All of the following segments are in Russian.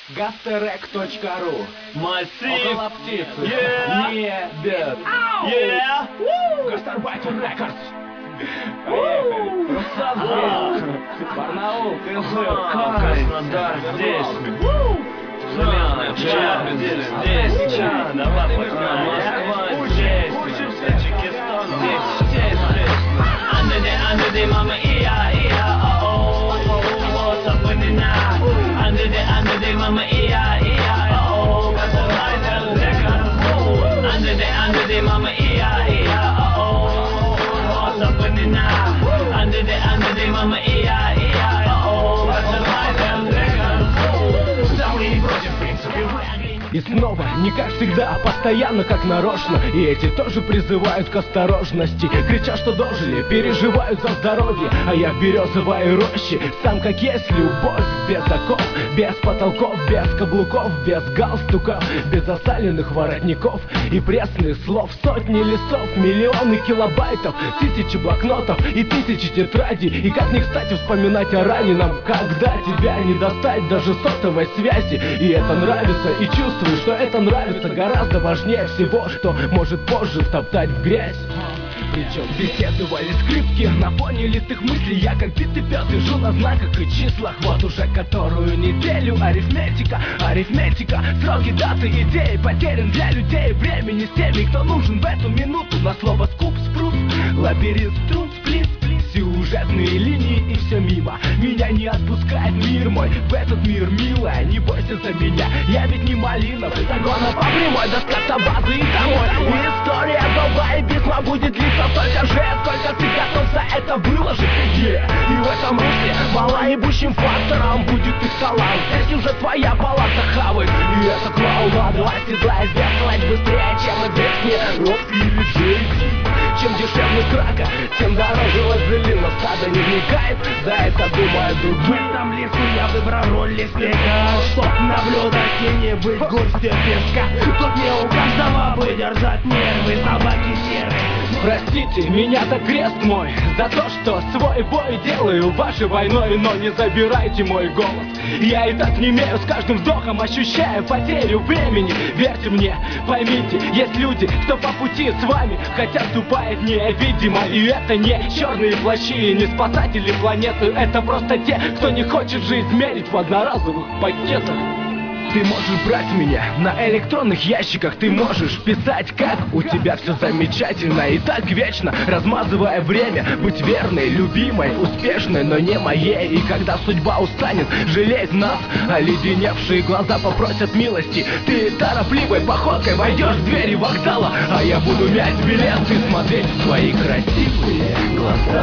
Гастерек.ру. Массив. Около птицы. Yeah. Небес. Yeah. Гастарбайтер Рекордс. Поехали. Руссо-Сбер. Барнаул, Кызыл, Краснодар здесь. Зеленая, Чарли здесь. Давай, пацан, Москва здесь. Таджикистан здесь. Under the mama, oh, what's up with the night? Under the mama, oh, Gastarbiter Records. Under the mama, oh, what's up with the night? Under the mama, oh, Gastarbiter Records. Да мы не против, в принципе, вы И снова, не как всегда, а постоянно как нарочно. И эти тоже призывают к осторожности. Кричат, что дожили, переживают за здоровье. А я в березовой роще, сам как есть любовь. Без оков, без потолков, без каблуков, без галстуков, без засаленных воротников и пресных слов. Сотни листов, миллионы килобайтов, тысячи блокнотов и тысячи тетрадей. И как не кстати вспоминать о раненом, когда тебя не достать даже сотовой связи. И это нравится, и чувствую, что это нравится гораздо важнее всего, что может позже втоптать в грязь. Причем беседовали скрипки на фоне литых мыслей. Я как битый пес сижу на знаках и числах. Вот уже которую неделю арифметика, сроки, даты, идеи потерян для людей. Времени с теми, кто нужен в эту минуту. На слово скуп, спрут, лабиринт струн, сплит, сюжетные линии и все мимо. Меня не отпускает мир мой в этот мир, милая, не бойся за меня. Я ведь не малина, загона по прямой, доска базы и домой. История долга и письма будет длиться столько же, сколько ты готов за это выложить. И в этом русле малоебущим фактором будет их талант. Здесь уже твоя палата хавает. И это клоунаду оседлает, бегать быстрее, чем известнее Рок или Джей-Ди. Чем дешевле драка, тем дороже вазелина. Стадо не вникает, за это думает друг. В этом лесу я выбрал роль лесника, чтоб наблюдать и не быть горстью песка. Тут не у каждого бы держать нервы, собаки серые. Простите, меня так крест мой за то, что свой бой делаю вашей войной. Но не забирайте мой голос, я и так немею, с каждым вздохом ощущая потерю времени. Верьте мне, поймите, есть люди, кто по пути с вами, хотя ступает невидимо. И это не черные плащи, не спасатели планеты, это просто те, кто не хочет жизнь мерить в одноразовых пакетах. Ты можешь брать меня на электронных ящиках, ты можешь писать, как у тебя все замечательно и так вечно, размазывая время, быть верной, любимой, успешной, но не моей. И когда судьба устанет жалеть нас, оледеневшие глаза попросят милости, ты торопливой походкой войдешь в двери вокзала, а я буду мять билет и смотреть в твои красивые глаза.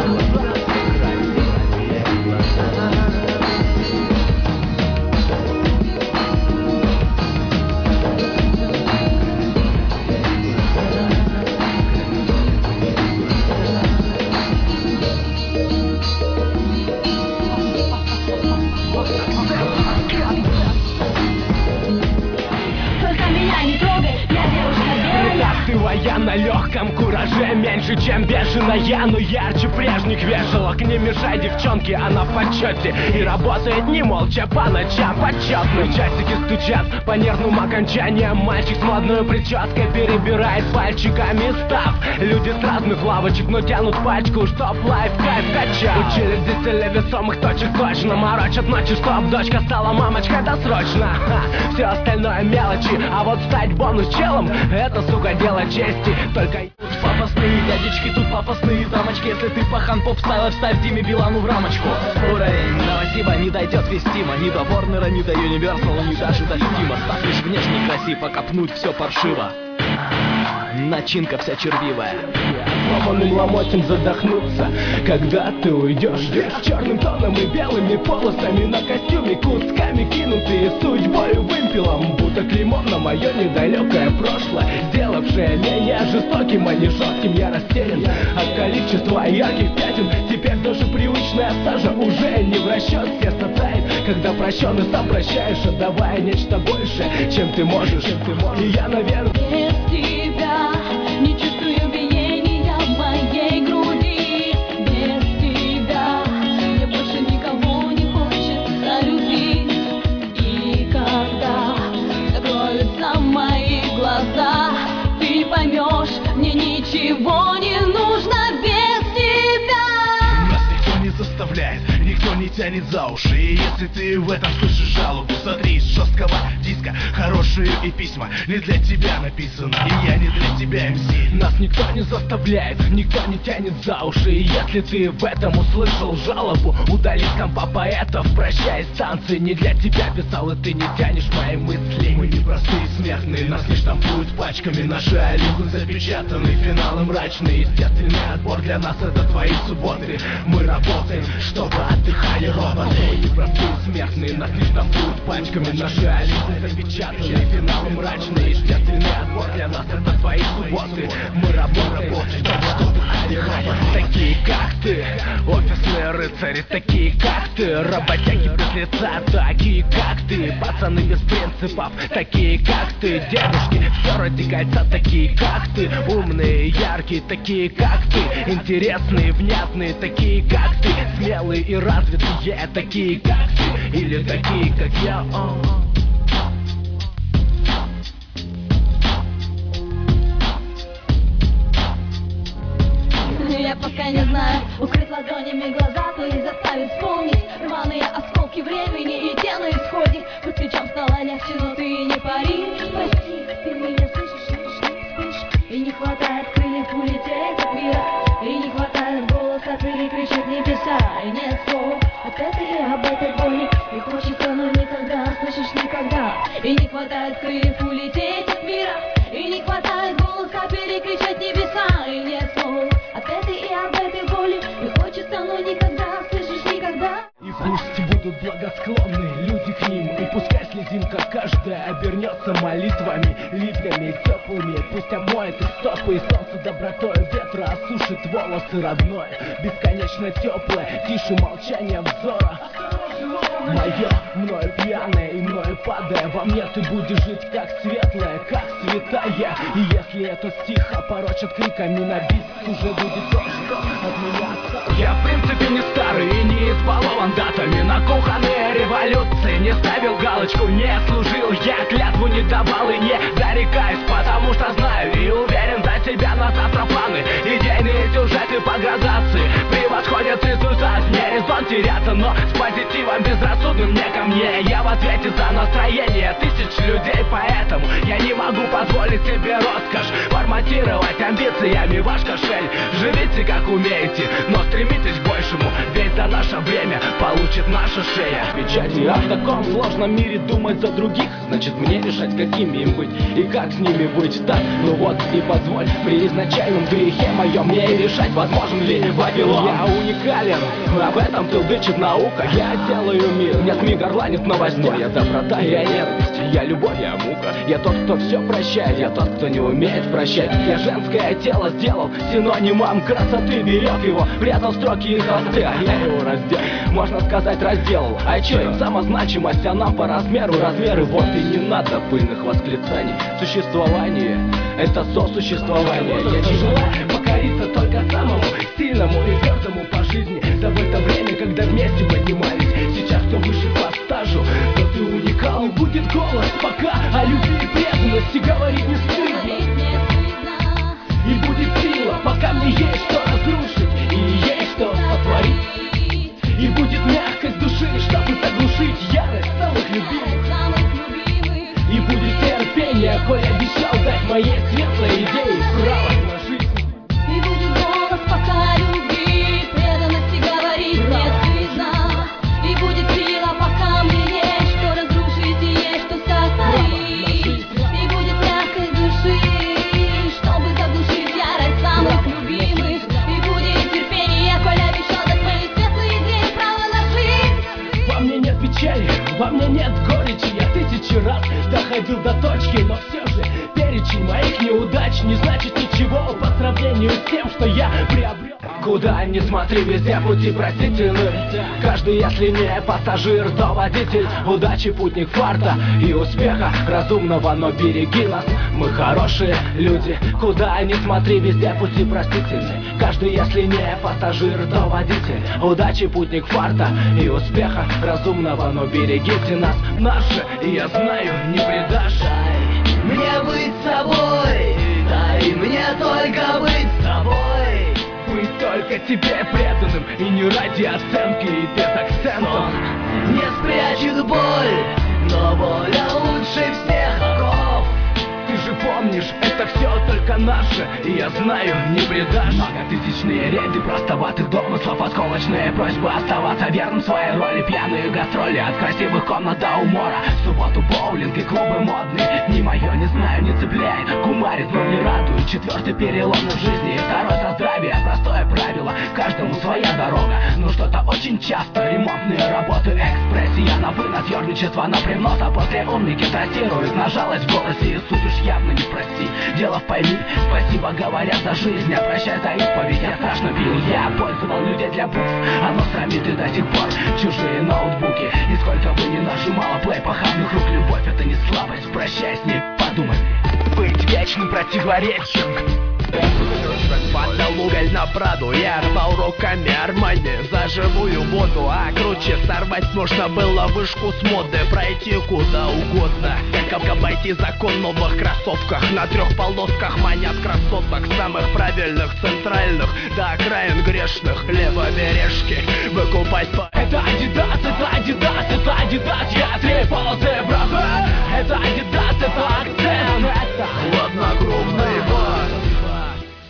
Я на легком кураже, меньше чем бешеная, но ярче прежних вешалок. Не мешай девчонке, она в почете и работает не молча по ночам почетно. Часики стучат по нервным окончаниям. Мальчик с модной прической перебирает пальчиками став. Люди с разных лавочек, но тянут пачку, чтоб лайф-кайф качал. Учили здесь весомых точек точно, морочат ночи, чтоб дочка стала мамочкой досрочно. Все остальное мелочи, а вот стать бонус-челом — это, сука, дело чести. Только тут пафосные дядечки, тут пафосные дамочки. Если ты пахан поп-стайла, вставь Диме Билану в рамочку. Уровень новосиба не дойдет вестимо, ни до Ворнера, ни до Юниверсала, ни даже до Стима. Став лишь внешне красив, а копнуть все паршиво. Начинка вся червивая. Сломанным ломотем задохнуться, когда ты уйдешь. Черным тоном и белыми полосами на костюме, кусками кинутые судьбою вымпелом, будто клеймом на мое недалекое прошлое, сделавшее меня жестоким, а не жестким. Я растерян от количества ярких пятен. Теперь даже привычная сажа уже не в расчет. Сердце тает, когда прощен и сам прощаешь, отдавая нечто большее, чем ты можешь. И я, наверное, без тебя не чувствую биения в моей груди. Без тебя мне больше никого не хочется любить. И когда тянет за уши. И если ты в этом слышишь жалобу, смотри, с жесткого диска хорошие и письма не для тебя написано, и я не для тебя, МС. Нас никто не заставляет, никто не тянет за уши. И если ты в этом услышал жалобу, удали с компа поэтов, прощай станции. Не для тебя писал, и ты не тянешь мои мысли. Мы не простые смертные, нас не штампуют пачками. Наши алюгы запечатаны, финалы мрачные. Естественный отбор для нас — это твои субботы. Мы работаем, чтобы отдыхали роботы. Мы не простые смертные, нас не штампуют пачками. Наши алюгы запечатаны, финалы мрачные. Естественный отбор для нас — это твои субботы. Мы работаем, чтобы отдыхали роботы. Такие как ты, офисные рыцари, такие как ты, работяги без лица, такие как ты, пацаны без принципов, такие как ты, дедушки, все ради кольца, такие как ты, умные, яркие, такие как ты, интересные, внятные, такие как ты, смелые и развитые, такие как ты, или такие как я. Я пока не знаю, укрыть ладонями глаза, то и заставить вспомнить рваные осколки времени, и те на исходе. По плечам стало легче, но ты не пари. Прости, ты меня слышишь, не спишь. И не хватает крыльев улететь от мира, и не хватает голоса перекричать небеса. И нет слов от этой и об этой боли, и хочется, но никогда, слышишь, никогда. И не хватает крыльев улететь от мира, и не хватает голоса перекричать небеса. И нет слов от этой и об этой боли, и хочется, но никогда, слышишь, никогда. И пусть будут благосклонны люди к ним, и пускай слезинка каждая обернется молитвами, ливнями теплыми. Пусть омоет их стопы, и солнце добротой ветра осушит волосы родное, бесконечно теплое, тише молчание взора. Мое, мною пьяное и мною падая, во мне ты будешь жить как светлая, как святая. И если этот стих опорочат криками на бис, уже будет то, что от меня осталось. Я в принципе не старый и не избалован датами, на кухонные революции не ставил галочку, не служил, я клятву не давал и не зарекаюсь, потому что знаю и уверен за себя на завтра планы. Идейные сюжеты по градации превосходят результат, не резон теряться, но с позитивом безрассудным не ко мне. Я в ответе за настроение тысяч людей, поэтому я не могу позволить себе роскошь форматировать амбициями ваш кошель. Живите как умеете, но стремитесь к большему, ведь за наше время получит наша шея печати. А в таком сложном мире думать за других, значит мне решать, какими им быть и как с ними быть. Так, ну вот и позволь при изначальном грехе моем мне и решать, возможен ли Вавилон. Я уникален, об этом толдычит наука. Я делаю мир, нет, СМИ горланит новостной. Я доброта, я ненависть, я любовь, я мука. Я тот, кто все прощает, я тот, кто не умеет прощать. Я женское тело сделал синонимом красоты, берег его, прятал строки и холсты, а я его раздел, можно сказать, разделал. А чё им самозначимость, а нам по размеру размеры. Вот и не надо пыльных восклицаний. Существование — это сосуществование. Я не желаю покориться только самому сильному и твердому по жизни. Да в это время, когда вместе поднимались, сейчас кто выше по стажу, то ты уникал. И будет голос пока о любви и преданности говорить не стыдно. И будет сила, пока мне есть что разрушить и есть что сотворить. И будет мягкость души, чтобы заглушить ярость самых любимых. И будет терпение, коль обещал дать моей светлой идее право на жизнь. И будет голос пока о любви и преданности говорить не стыдно. И будет сила, пока мне есть что разрушить и есть что сотворить. И будет мягкость души, чтобы заглушить ярость самых любимых. И будет терпение, коль обещал дать моей светлой идее право на жизнь. Во мне нет печали, во мне нет горечи. Я тысячи раз доходил до точки, но все же перечень моих неудач не значит ничего по сравнению с тем, что я приобрел. Куда ни смотри, везде пути простительны. Каждый, если не пассажир, то водитель. Удачи, путник фарта и успеха разумного, но береги нас, мы хорошие люди. Куда ни смотри, везде пути простительны. Каждый, если не пассажир, то водитель. Удачи, путник фарта и успеха разумного, но берегите нас, наши, и я знаю, не предашь. Дай мне быть собой, дай мне только быть с тобой. Быть только только тебе преданным, и не ради оценки и без акцента. Не спрячет боль, но воля лучше всех оков. Ты же помнишь, это все только наше, и я знаю, не предашь. Многотысячные рейды простоватых домыслов, осколочные просьбы оставаться верным своей роли. Пьяные гастроли от красивых комнат до умора. В субботу боулинг и клубы модные. Ни мое, не знаю, не цепляет, кумарит, но не радует. Четвертый перелом в жизни и второй со здравия. Простое правило, каждому своя дорога. Но что-то очень часто ремонтные работы, экспрессия на вынос, ёрничество на привнос. А после умники трассируют на жалость в голосе, и суть уж явно не прости. Дело в пойми, спасибо говорят за жизнь, а прощай за исповедь. Я страшно пил, я пользовал людей для букв. Оно срамит и до сих пор чужие ноутбуки. И сколько бы ни нажимала плей похабных рук, любовь это не слабость, прощай с ней, подумай. Быть вечным противоречием. Падал уголь на Праду, я рвал руками Армани за живую воду, а круче сорвать можно было вышку с моды, пройти куда угодно, как обойти закон в новых кроссовках, на 3 полосках манят красоток, самых правильных, центральных, до окраин грешных, левобережки, выкупать по... Это Адидас, это Адидас, это Адидас, я 3 полосы